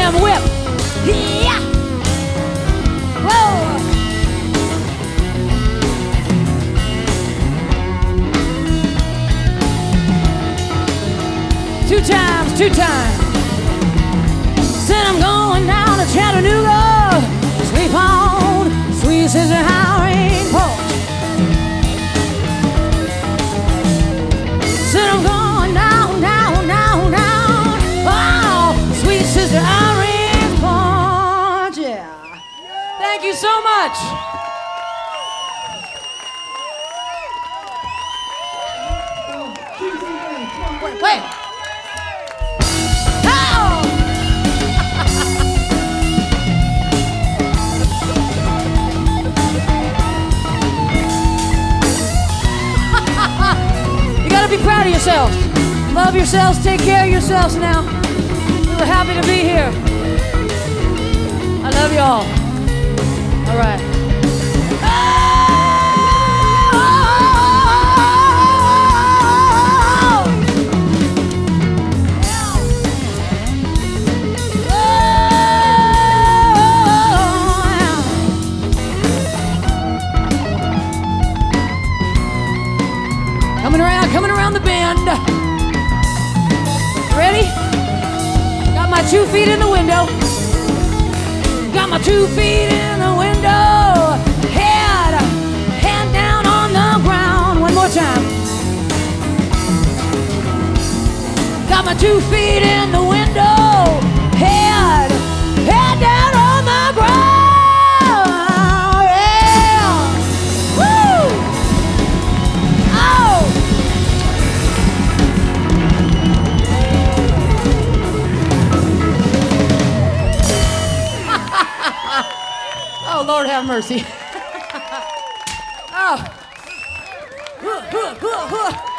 Harlem whip. Yeah. Whoa. Two times. Said I'm going down to Chattanooga, sleep on Sweet Sister Irene porch. Said I'm going down, oh, Sweet Sister Irene porch, yeah. Thank you so much. Wait. Be proud of yourselves. Love yourselves. Take care of yourselves now. We were happy to be here. I love you all. All right. Coming around the bend. Ready? Got my 2 feet in the window. Got my 2 feet in the window. Head down on the ground. One more time. Got my 2 feet in the window. Head down on the ground. Oh, Lord have mercy. Oh.